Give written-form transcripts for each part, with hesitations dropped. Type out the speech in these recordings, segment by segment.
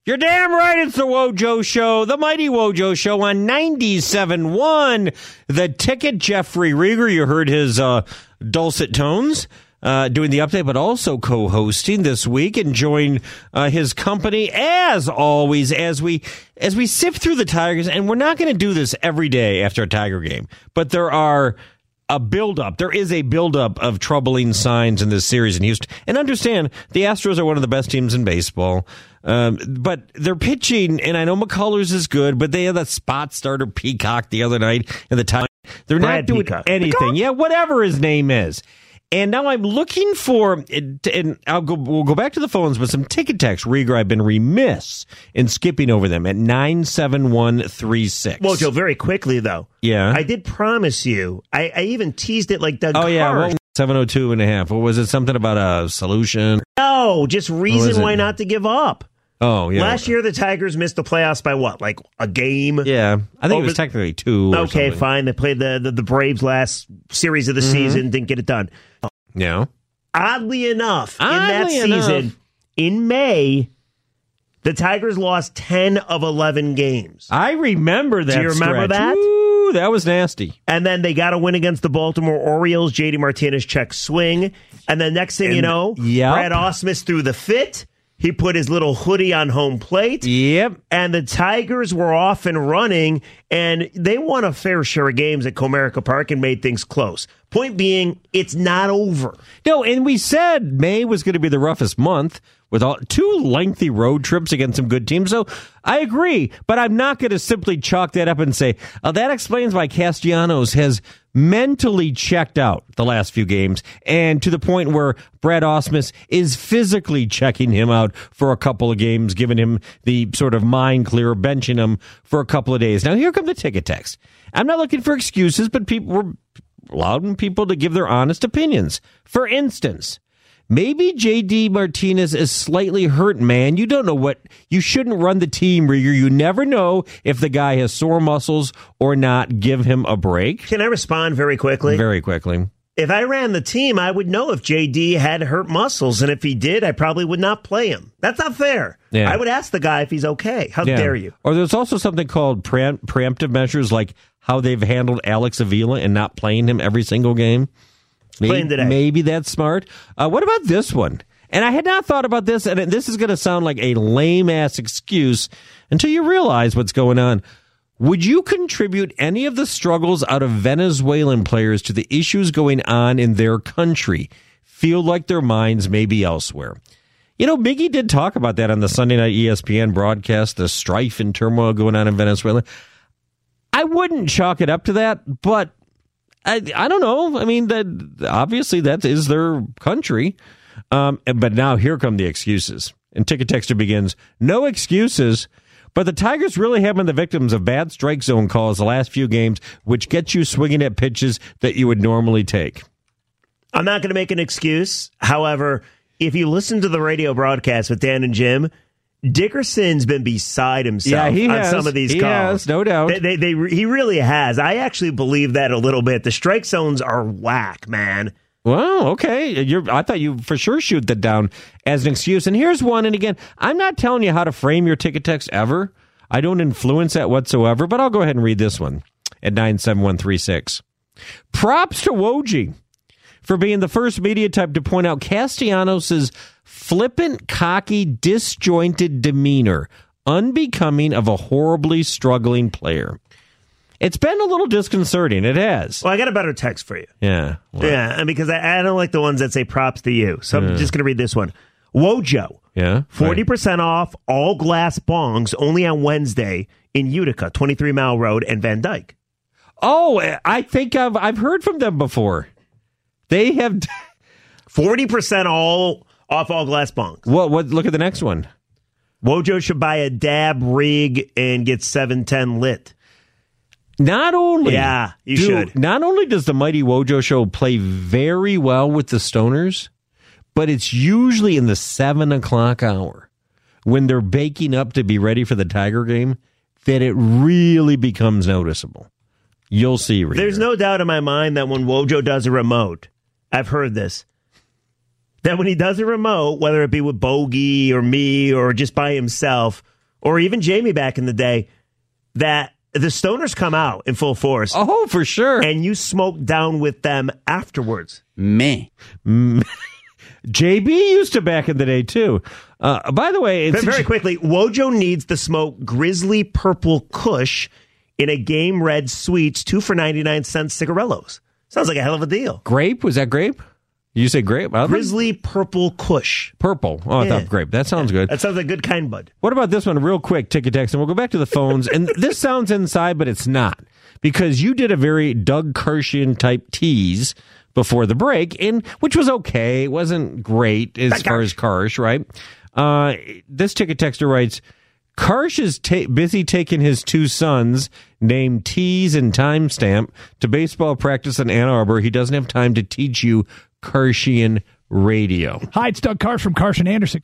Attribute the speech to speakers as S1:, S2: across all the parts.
S1: You're damn right, it's the Wojo Show, the mighty Wojo Show on 97.1. The Ticket, Jeffrey Rieger, you heard his dulcet tones doing the update, but also co-hosting this week, enjoying his company, as always, as we sift through the Tigers. And we're not going to do this every day after a Tiger game, but there is a buildup of troubling signs in this series in Houston. And understand, the Astros are one of the best teams in baseball. But they're pitching, and I know McCullers is good, but they had that spot starter Peacock the other night in the time. They're
S2: Brad
S1: not doing
S2: Peacock.
S1: anything.
S2: Peacock?
S1: Yeah, whatever his name is. And now I'm looking for, and we'll go back to the phones, but some ticket text. Rieger, I've been remiss in skipping over them at 97136.
S2: Well, Joe, very quickly, though.
S1: Yeah.
S2: I did promise you. I even teased it like Doug
S1: Oh, yeah.
S2: Carr.
S1: Well, 702 and a half. What was it? Something about a solution?
S2: No, just reason why not to give up.
S1: Oh, yeah.
S2: Last year, the Tigers missed the playoffs by what? Like a game?
S1: Yeah. I think it was technically two.
S2: Okay,
S1: something.
S2: fine. They played the Braves last series of the season, didn't get it done.
S1: Yeah.
S2: Oddly enough, in that season, in May, the Tigers lost 10 of 11 games.
S1: I remember that.
S2: Do you remember that?
S1: Ooh, that was nasty.
S2: And then they got a win against the Baltimore Orioles. JD Martinez check swing. And then next thing you know, Brad Ausmus threw the fit. He put his little hoodie on home plate.
S1: Yep.
S2: And the Tigers were off and running, and they won a fair share of games at Comerica Park and made things close. Point being, it's not over.
S1: No, and we said May was going to be the roughest month with two lengthy road trips against some good teams. So I agree, but I'm not going to simply chalk that up and say, that explains why Castellanos has mentally checked out the last few games, and to the point where Brad Ausmus is physically checking him out for a couple of games, giving him the sort of mind clear, benching him for a couple of days. Now, here come the ticket text. I'm not looking for excuses, but we're allowing people to give their honest opinions. For instance, maybe J.D. Martinez is slightly hurt, man. You don't know what. You shouldn't run the team, Rieger. You never know if the guy has sore muscles or not. Give him a break.
S2: Can I respond very quickly?
S1: Very quickly.
S2: If I ran the team, I would know if J.D. had hurt muscles, and if he did, I probably would not play him. That's not fair.
S1: Yeah.
S2: I would ask the guy if he's okay. How dare you?
S1: Or there's also something called preemptive measures, like how they've handled Alex Avila and not playing him every single game. Maybe that's smart. What about this one? And I had not thought about this, and this is going to sound like a lame-ass excuse until you realize what's going on. Would you contribute any of the struggles out of Venezuelan players to the issues going on in their country? Feel like their minds may be elsewhere. You know, Miggy did talk about that on the Sunday night ESPN broadcast, the strife and turmoil going on in Venezuela. I wouldn't chalk it up to that, but I don't know. I mean, obviously that is their country. But now here come the excuses. And Ticket Texter begins, no excuses, but the Tigers really have been the victims of bad strike zone calls the last few games, which gets you swinging at pitches that you would normally take.
S2: I'm not going to make an excuse. However, if you listen to the radio broadcast with Dan and Jim, Dickerson's been beside himself on some of these calls.
S1: Yes, no doubt.
S2: He really has. I actually believe that a little bit. The strike zones are whack, man.
S1: Well, okay. I thought you for sure shoot that down as an excuse. And here's one. And again, I'm not telling you how to frame your ticket text ever. I don't influence that whatsoever, but I'll go ahead and read this one at 97136. Props to Woj for being the first media type to point out Castellanos' flippant, cocky, disjointed demeanor, unbecoming of a horribly struggling player. It's been a little disconcerting. It has.
S2: Well, I got a better text for you.
S1: Yeah.
S2: Well. Yeah, and because I don't like the ones that say props to you. So I'm just going to read this one. Wojo.
S1: Yeah.
S2: 40% off all glass bongs only on Wednesday in Utica, 23 Mile Road and Van Dyke.
S1: Oh, I think I've heard from them before. They have
S2: 40% off all glass bongs.
S1: What? Look at the next one.
S2: Wojo should buy a dab rig and get 710 lit.
S1: Not only,
S2: should.
S1: Not only does the Mighty Wojo Show play very well with the stoners, but it's usually in the 7 o'clock hour when they're baking up to be ready for the Tiger game that it really becomes noticeable. You'll see. Reader.
S2: There's no doubt in my mind that when Wojo does a remote, I've heard this, that when he does a remote, whether it be with Bogey or me or just by himself, or even Jamie back in the day, that the stoners come out in full force.
S1: Oh, for sure.
S2: And you smoke down with them afterwards.
S3: Me.
S1: JB used to back in the day, too. By the way,
S2: very quickly, Wojo needs to smoke Grizzly Purple Kush in a Game Red Sweets, 2 for 99 cents cigarillos. Sounds like a hell of a deal.
S1: Grape? Was that grape? You say grape?
S2: Grizzly Purple Kush.
S1: Purple. Oh, I thought grape. That sounds good.
S2: That sounds like good kind, bud.
S1: What about this one? Real quick, ticket text, and we'll go back to the phones. And this sounds inside, but it's not. Because you did a very Doug Kirshian type tease before the break, which was okay. It wasn't great as far as Karsh, right? This ticket texter writes, Karsh is busy taking his 2 sons, named Tease and Timestamp, to baseball practice in Ann Arbor. He doesn't have time to teach you Kirshian radio.
S4: Hi, it's Doug Karsh from Karsh and Anderson.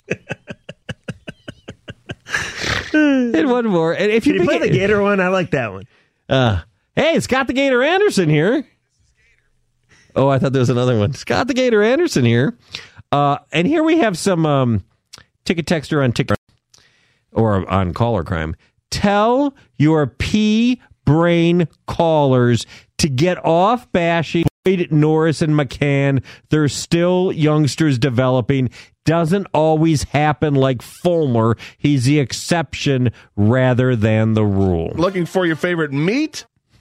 S1: And one more. And if
S2: Can you play the Gator one? I like that one.
S1: Hey, Scott the Gator Anderson here. Oh, I thought there was another one. Scott the Gator Anderson here. And here we have some ticket texter on TikTok or on Caller Crime. Tell your pea-brain callers to get off bashing Norris and McCann. They're still youngsters developing. Doesn't always happen like Fulmer. He's the exception rather than the rule.
S5: Looking for your favorite meat?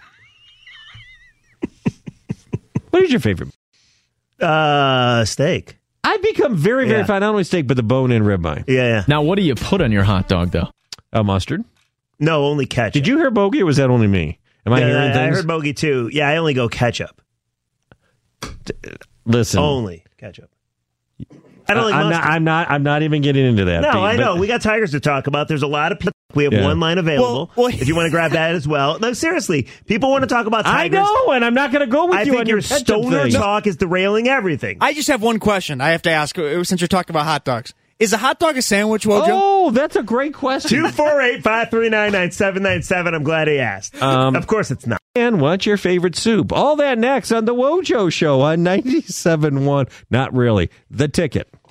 S1: What is your favorite?
S2: Steak.
S1: I've become very, very fine. Not only steak, but the bone-in ribeye.
S2: Yeah.
S4: Now, what do you put on your hot dog, though?
S1: Mustard.
S2: No, only ketchup.
S1: Did you hear Bogey, or was that only me? Am I hearing things?
S2: I heard Bogey, too. Yeah, I only go ketchup.
S1: Listen.
S2: Only ketchup. I don't like mustard.
S1: I'm not even getting into that.
S2: No, I know. We got Tigers to talk about. There's a lot of people. We have one line available. Well, if you want to grab that as well. No, seriously. People want to talk about Tigers.
S1: I know, and I'm not going to go with you on your
S2: stoner talk is derailing everything.
S3: I just have one question I have to ask since you're talking about hot dogs. Is a hot dog a sandwich, Wojo?
S1: Oh, that's a great question.
S2: 248-539-9797. I'm glad he asked. Of course it's not.
S1: And what's your favorite soup? All that next on The Wojo Show on 97.1. Not really. The Ticket.